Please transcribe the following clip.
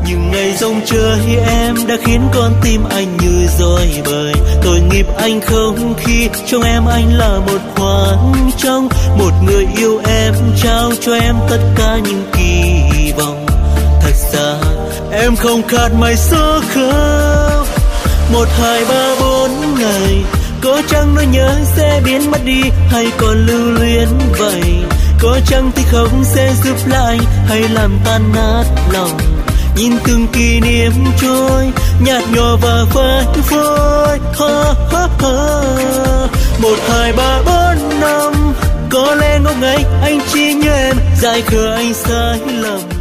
những ngày rong chơi em đã khiến con tim anh như rối bời. Tội nghiệp anh không khi trong em anh là một khoảng trống, một người yêu em trao cho em tất cả những kỳ vọng. Thật ra em không khát mãi số không. 1, 2, 3, 4 ngày, có chăng nỗi nhớ sẽ biến mất đi hay còn lưu luyến vậy? Có chăng thì không sẽ giúp lại hay làm tan nát lòng? Nhìn từng kỷ niệm trôi nhạt nhòa và phai phôi. 1, 2, 3, 4 năm, có lẽ ngốc nghếch anh chỉ nhớ em, dại khờ anh sai lầm.